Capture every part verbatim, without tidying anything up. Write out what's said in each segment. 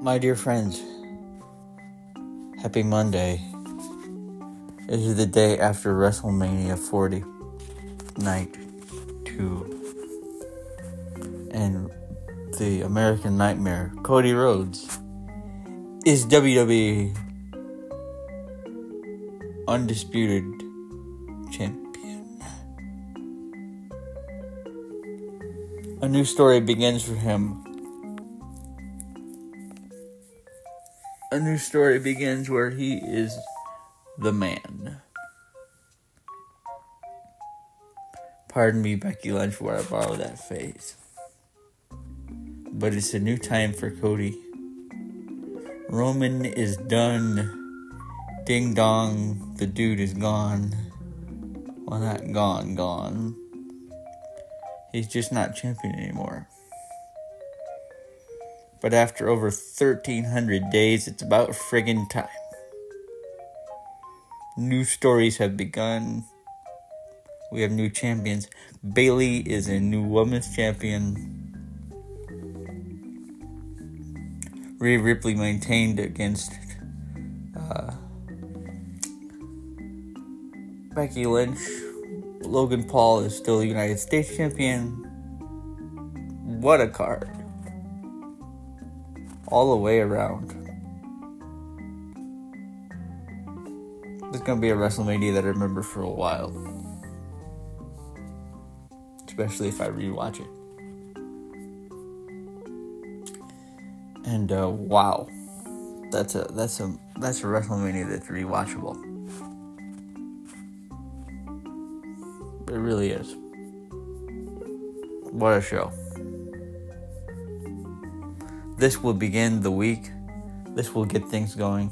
My dear friends, happy Monday. This is the day after WrestleMania forty, night two. And the American Nightmare, Cody Rhodes, is W W E Undisputed Champion. A new story begins for him. A new story begins where he is the man. Pardon me, Becky Lynch, where I borrowed that phrase. But it's a new time for Cody. Roman is done. Ding dong, the dude is gone. Well, not gone, gone. He's just not champion anymore. But after over thirteen hundred days, it's about friggin' time. New stories have begun. We have new champions. Bayley is a new women's champion. Rhea Ripley maintained against uh, Becky Lynch. Logan Paul is still the United States champion. What a card. All the way around. This is going to be a WrestleMania that I remember for a while. Especially if I rewatch it. And uh, wow. That's a that's a that's a WrestleMania that's rewatchable. It really is. What a show. This will begin the week. This will get things going.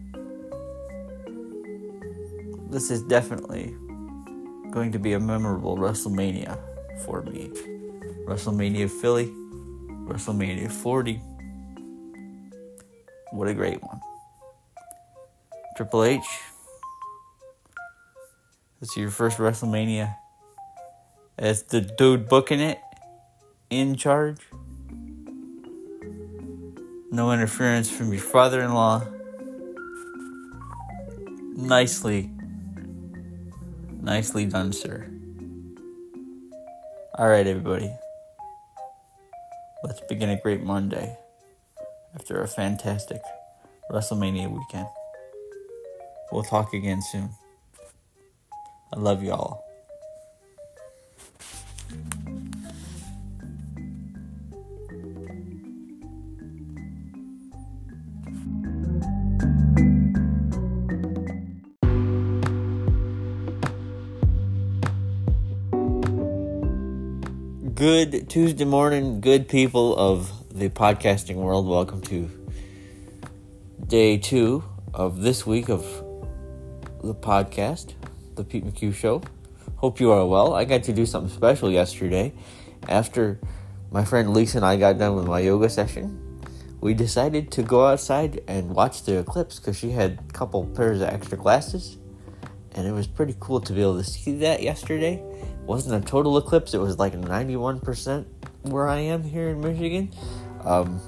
This is definitely going to be a memorable WrestleMania for me. WrestleMania Philly. WrestleMania forty. What a great one. Triple H. This is your first WrestleMania as the dude booking it, in charge. No interference from your father-in-law. Nicely, nicely done, sir. Alright, everybody. Let's begin a great Monday after a fantastic WrestleMania weekend. We'll talk again soon. I love y'all. Good Tuesday morning, good people of the podcasting world. Welcome to day two of this week of the podcast, The Pete McHugh Show. Hope you are well. I got to do something special yesterday. After my friend Lisa and I got done with my yoga session, we decided to go outside and watch the eclipse because she had a couple pairs of extra glasses. And it was pretty cool to be able to see that yesterday. It wasn't a total eclipse. It was like ninety-one percent where I am here in Michigan. Um,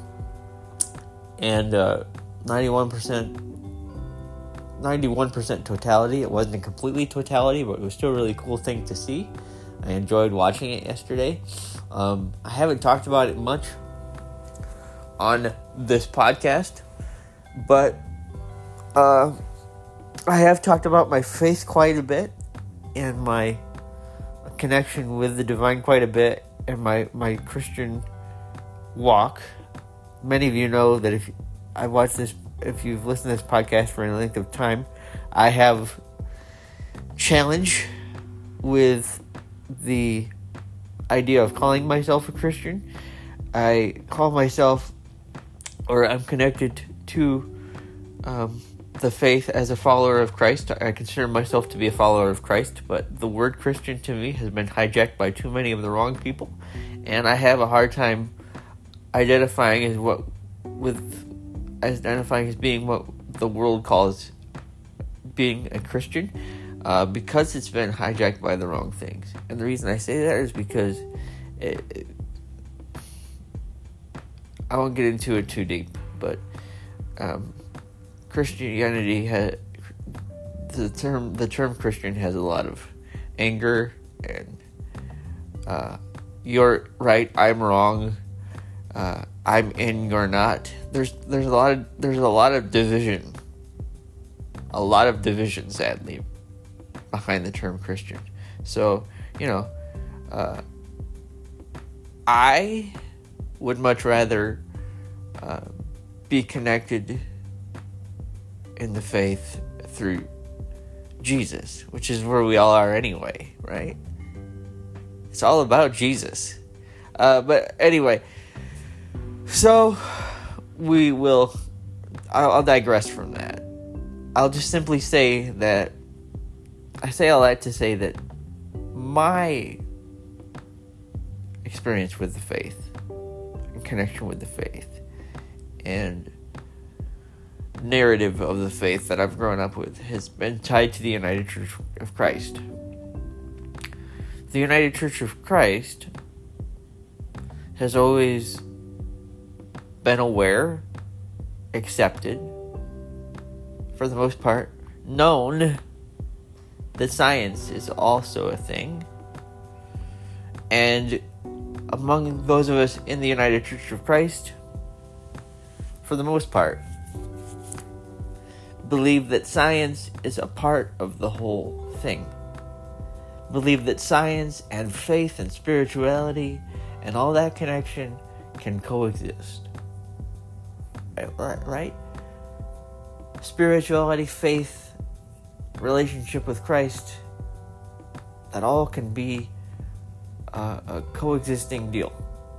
and uh, ninety-one percent ninety-one percent totality. It wasn't a completely totality, but it was still a really cool thing to see. I enjoyed watching it yesterday. Um, I haven't talked about it much on this podcast, but uh, I have talked about my faith quite a bit and my connection with the divine quite a bit and my, my Christian walk. Many of you know that if I watched this, if you've listened to this podcast for any length of time, I have challenge with the idea of calling myself a Christian. I call myself, or I'm connected to um, the faith as a follower of Christ. I consider myself to be a follower of Christ, but the word Christian to me has been hijacked by too many of the wrong people, and I have a hard time identifying as what with as identifying as being what the world calls being a Christian, uh, because it's been hijacked by the wrong things. And the reason I say that is because it, it, I won't get into it too deep, but um, Christianity has the term the term Christian has a lot of anger and uh, you're right, I'm wrong, uh, I'm in, you're not. There's there's a lot of there's a lot of division, a lot of division, sadly, behind the term Christian. So you know, uh, I would much rather uh, be connected in the faith through Jesus, which is where we all are anyway, right? It's all about Jesus. Uh, but anyway, so we will, I'll, I'll digress from that. I'll just simply say that, I say all that to say that my experience with the faith, and connection with the faith, and narrative of the faith that I've grown up with has been tied to the United Church of Christ. The United Church of Christ has always been aware, accepted, for the most part, known that science is also a thing. And among those of us in the United Church of Christ, for the most part, believe that science is a part of the whole thing. Believe that science and faith and spirituality and all that connection can coexist. Right? right? Spirituality, faith, relationship with Christ, that all can be uh, a coexisting deal.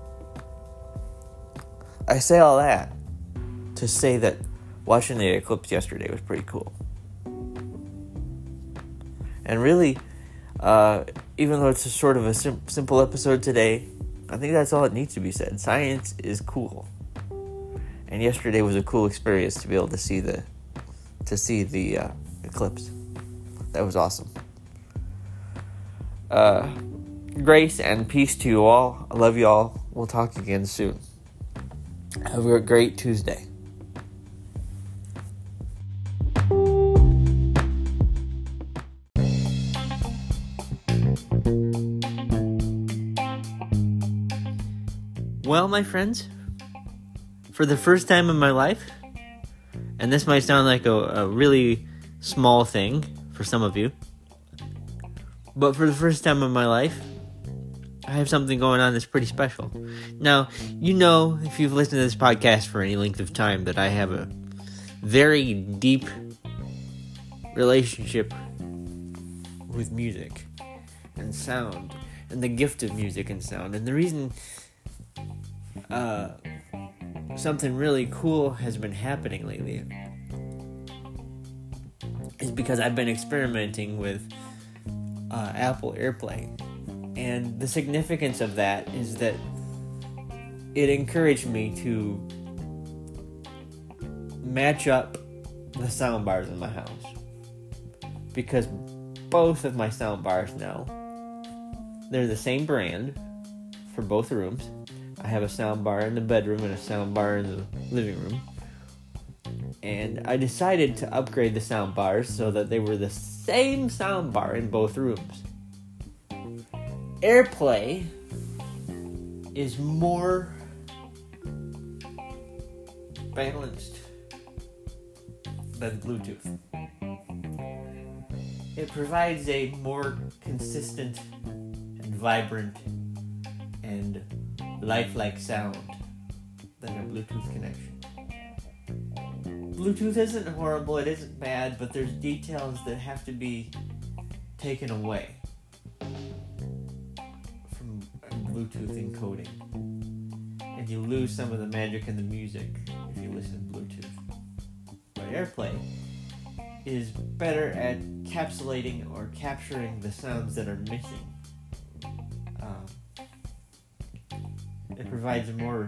I say all that to say that watching the eclipse yesterday was pretty cool. And really, uh, even though it's a sort of a sim- simple episode today, I think that's all that needs to be said. Science is cool. And yesterday was a cool experience to be able to see the to see the uh, eclipse. That was awesome. Uh, grace and peace to you all. I love you all. We'll talk again soon. Have a great Tuesday. Well, my friends, for the first time in my life, and this might sound like a, a really small thing for some of you, but for the first time in my life, I have something going on that's pretty special. Now, you know, if you've listened to this podcast for any length of time, that I have a very deep relationship with music and sound, and the gift of music and sound. And the reason uh, something really cool has been happening lately is because I've been experimenting with uh, Apple AirPlay. And the significance of that is that it encouraged me to match up the sound bars in my house. Because both of my sound bars now, they're the same brand for both rooms. I have a sound bar in the bedroom and a sound bar in the living room. And I decided to upgrade the sound bars so that they were the same sound bar in both rooms. AirPlay is more balanced than Bluetooth. It provides a more consistent and vibrant and lifelike sound than a Bluetooth connection. Bluetooth isn't horrible, it isn't bad, but there's details that have to be taken away from Bluetooth encoding. And you lose some of the magic in the music if you listen to Bluetooth. But AirPlay is better at encapsulating or capturing the sounds that are missing. Um, it provides a more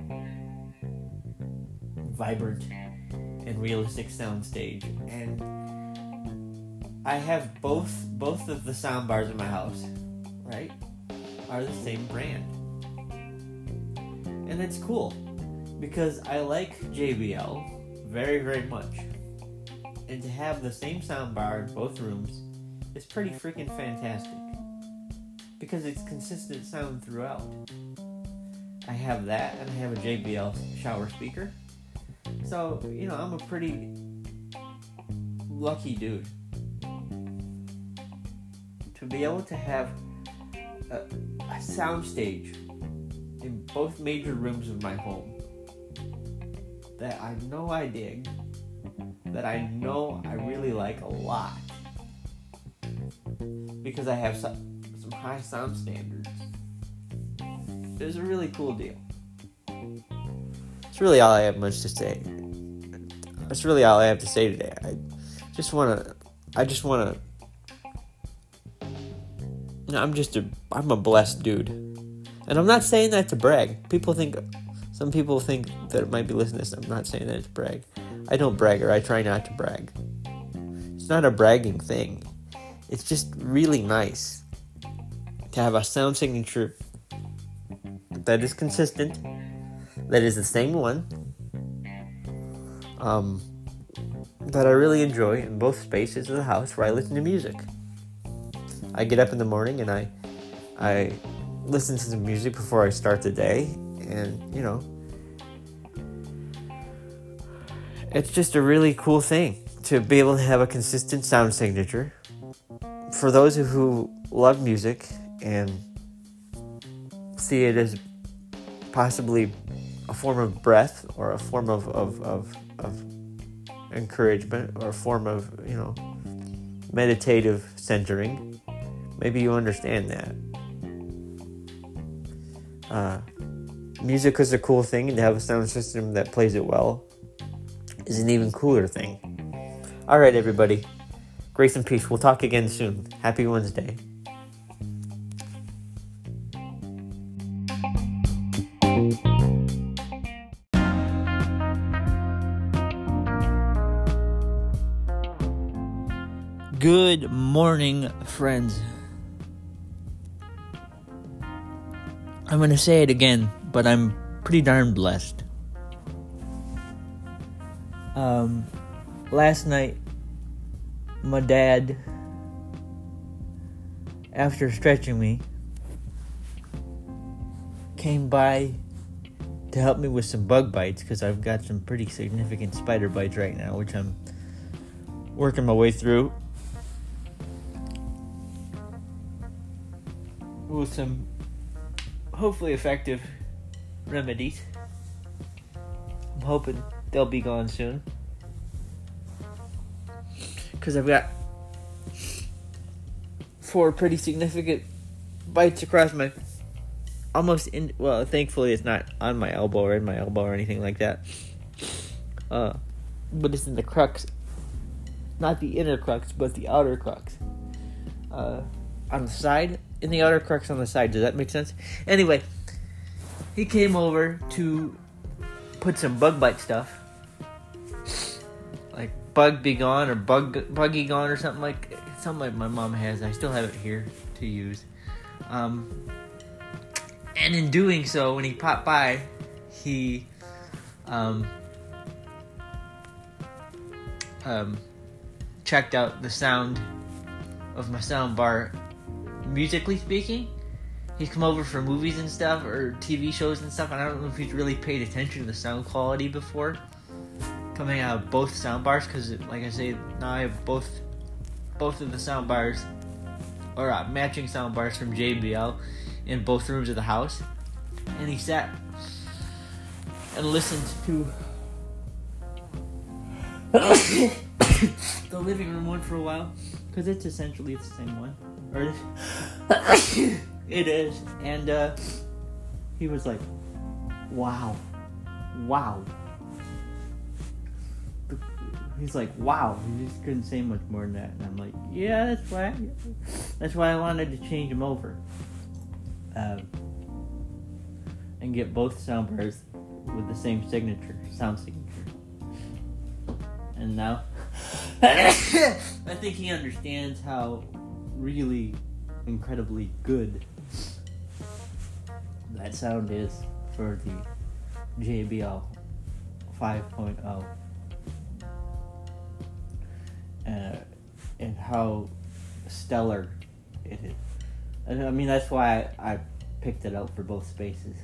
vibrant and realistic sound stage, and I have both both of the sound bars in my house, right, are the same brand. And it's cool because I like J B L very, very much. And to have the same soundbar in both rooms is pretty freaking fantastic. Because it's consistent sound throughout. I have that, and I have a J B L shower speaker. So, you know, I'm a pretty lucky dude. To be able to have a, a sound stage in both major rooms of my home that I know I dig, that I know I really like a lot, because I have some, some high sound standards. It's a really cool deal. It's really all I have much to say. That's really all I have to say today. I just want to, I just want to, you know, I'm just a, I'm a blessed dude. And I'm not saying that to brag. People think, some people think that it might be listening to this. I'm not saying that to brag. I don't brag, or I try not to brag. It's not a bragging thing. It's just really nice to have a sound signature that is consistent, that is the same one, um, that I really enjoy in both spaces of the house where I listen to music. I get up in the morning and I, I listen to some music before I start the day, and, you know, it's just a really cool thing to be able to have a consistent sound signature. For those who love music and see it as possibly a form of breath, or a form of, of, of, of encouragement, or a form of, you know, meditative centering, maybe you understand that. Uh, music is a cool thing, and to have a sound system that plays it well is an even cooler thing. Alright, everybody. Grace and peace. We'll talk again soon. Happy Wednesday. Good morning, friends. I'm going to say it again, but I'm pretty darn blessed. Um, last night, my dad, after stretching me, came by to help me with some bug bites, because I've got some pretty significant spider bites right now, which I'm working my way through with some hopefully effective remedies. I'm hoping they'll be gone soon, because I've got four pretty significant bites across my almost in well thankfully it's not on my elbow or in my elbow or anything like that, uh but it's in the crux, not the inner crux but the outer crux, uh on the side, in the outer crux on the side. Does that make sense? Anyway, he came over to put some bug bite stuff, like Bug Be Gone or Bug Buggy Gone or something like something like my mom has. I still have it here to use. Um, and in doing so, when he popped by, he um, um, checked out the sound of my sound bar. Musically speaking, he's come over for movies and stuff, or T V shows and stuff, and I don't know if he's really paid attention to the sound quality before coming out of both sound bars, because like I say, now I have both both of the sound bars, or uh, matching sound bars from J B L in both rooms of the house, and he sat and listened to the living room one for a while, because it's essentially the same one. Or it is, and uh, he was like, "Wow, wow." He's like, "Wow." He just couldn't say much more than that, and I'm like, "Yeah, that's why. That's why I wanted to change him over, uh, and get both sound bars with the same signature, sound signature." And now, I think he understands how really incredibly good that sound is for the J B L five point oh. uh, and how stellar it is. And I mean, that's why I, I picked it out for both spaces.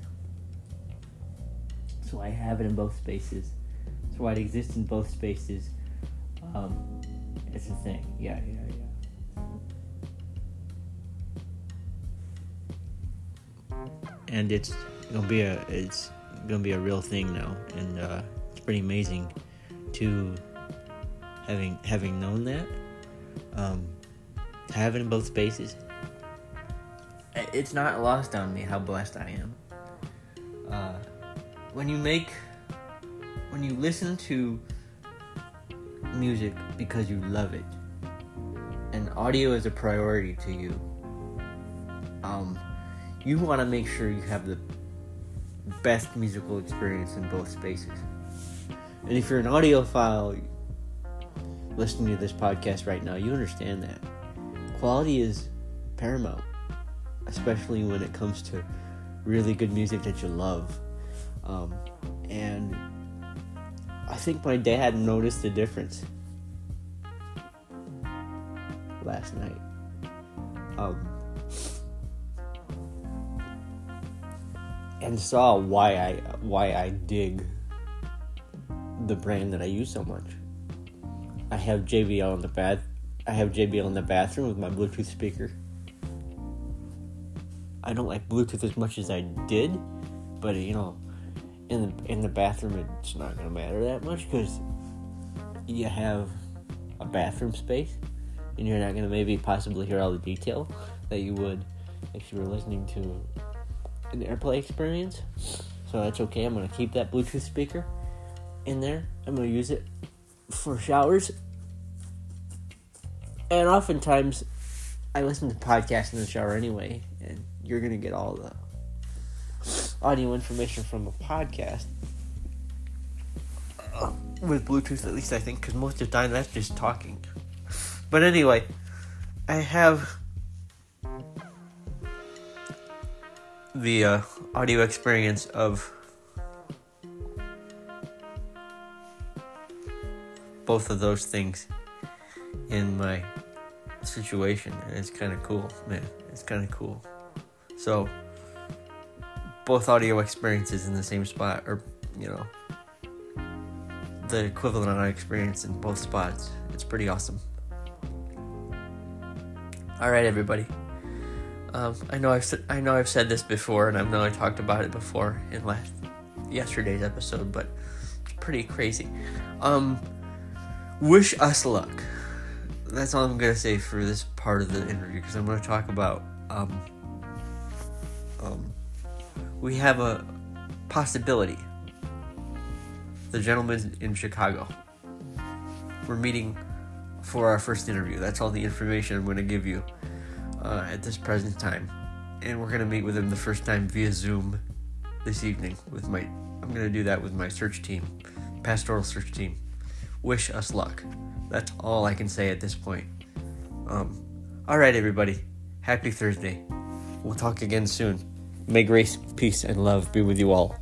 So I have it in both spaces. That's why it exists in both spaces. Um, it's a thing. Yeah, yeah, yeah. And it's gonna be a it's gonna be a real thing now, and uh, it's pretty amazing to having having known that. Um, have it in both spaces. It's not lost on me how blessed I am. Uh, when you make, when you listen to music because you love it, and audio is a priority to you, um, you want to make sure you have the best musical experience in both spaces. And if you're an audiophile listening to this podcast right now, you understand that quality is paramount, especially when it comes to really good music that you love. Um, and I think my dad noticed the difference last night. Um, and saw why I why I dig the brand that I use so much. I have J B L in the bath. I have J B L in the bathroom with my Bluetooth speaker. I don't like Bluetooth as much as I did, but you know, in the in the bathroom, it's not gonna matter that much because you have a bathroom space, and you're not gonna maybe possibly hear all the detail that you would if you were listening to an AirPlay experience. So that's okay. I'm gonna keep that Bluetooth speaker in there. I'm gonna use it for showers, and oftentimes I listen to podcasts in the shower anyway, and you're gonna get all the audio information from a podcast uh, with Bluetooth, at least I think, because most of the time that's just talking. But anyway, I have the uh, audio experience of both of those things in my situation, and it's kind of cool, man. It's kind of cool. So, both audio experiences in the same spot, or, you know, the equivalent audio experience in both spots. It's pretty awesome. Alright, everybody. Um, I know I've I know I've said this before, and I know I talked about it before in last yesterday's episode, but it's pretty crazy. Um, wish us luck. That's all I'm gonna say for this part of the interview, because I'm gonna talk about um, um, we have a possibility. The gentleman in Chicago. We're meeting for our first interview. That's all the information I'm going to give you uh, at this present time. And we're going to meet with him the first time via Zoom this evening. With my, I'm going to do that with my search team, pastoral search team. Wish us luck. That's all I can say at this point. Um, all right, everybody. Happy Thursday. We'll talk again soon. May grace, peace, and love be with you all.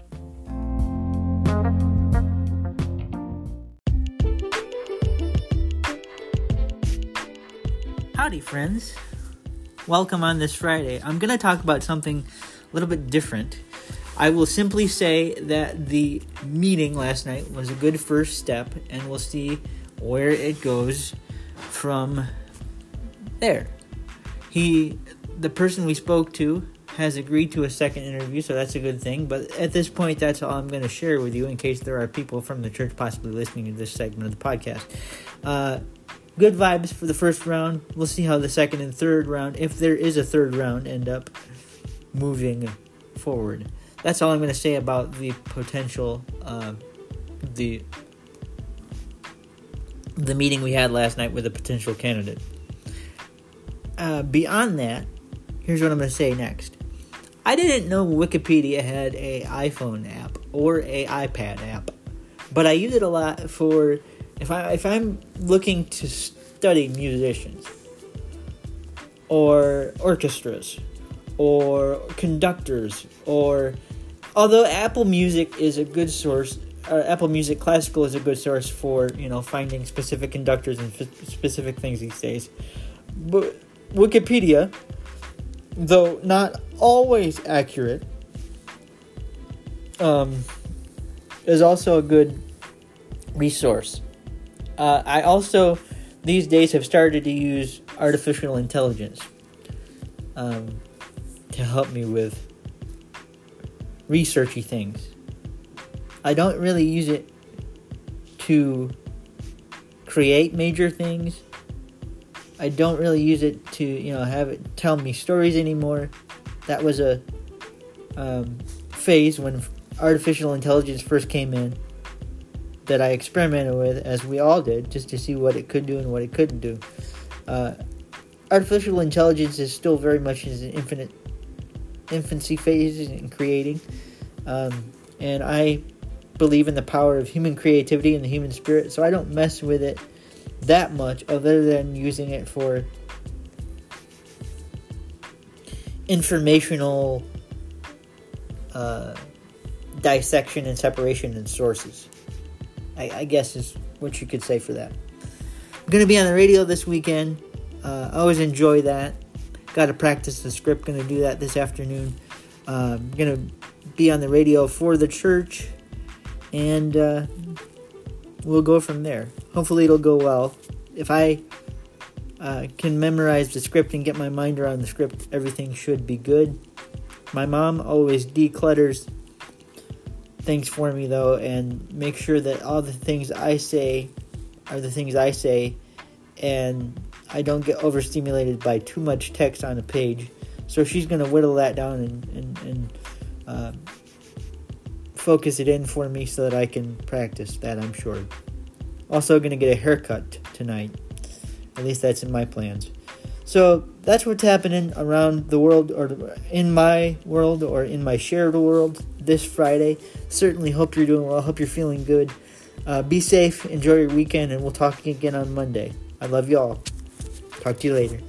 Howdy, friends. Welcome on this Friday. I'm going to talk about something a little bit different. I will simply say that the meeting last night was a good first step, and we'll see where it goes from there. He, the person we spoke to, has agreed to a second interview, so that's a good thing. But at this point, that's all I'm going to share with you in case there are people from the church possibly listening to this segment of the podcast. Uh, good vibes for the first round. We'll see how the second and third round, if there is a third round, end up moving forward. That's all I'm going to say about the potential, uh, the the meeting we had last night with a potential candidate. Uh, beyond that, here's what I'm going to say next. I didn't know Wikipedia had a iPhone app or a iPad app, but I use it a lot for if I if I'm looking to study musicians or orchestras or conductors, or although Apple Music is a good source uh, Apple Music Classical is a good source for, you know, finding specific conductors and f- specific things these days. But Wikipedia, though not always accurate, um, is also a good resource. Uh, I also, these days, have started to use artificial intelligence um, to help me with researchy things. I don't really use it to create major things. I don't really use it to, you know, have it tell me stories anymore. That was a um, phase when artificial intelligence first came in that I experimented with, as we all did, just to see what it could do and what it couldn't do. Uh, artificial intelligence is still very much in an infinite infancy phase in creating, um, and I believe in the power of human creativity and the human spirit, so I don't mess with it that much, other than using it for informational uh, dissection and separation in sources. I, I guess is what you could say for that. I'm going to be on the radio this weekend. Uh, I always enjoy that. Got to practice the script. Going to do that this afternoon. Uh, I'm going to be on the radio for the church. And uh, we'll go from there. Hopefully it'll go well. If I uh, can memorize the script and get my mind around the script, everything should be good. My mom always declutters things for me, though, and make sure that all the things I say are the things I say, and I don't get overstimulated by too much text on a page. So she's going to whittle that down and, and, and uh, focus it in for me so that I can practice that, I'm sure. Also going to get a haircut t- tonight. At least that's in my plans. So that's what's happening around the world, or in my world, or in my shared world this Friday. Certainly hope you're doing well. Hope you're feeling good. Uh, be safe. Enjoy your weekend, and we'll talk again on Monday. I love you all. Talk to you later.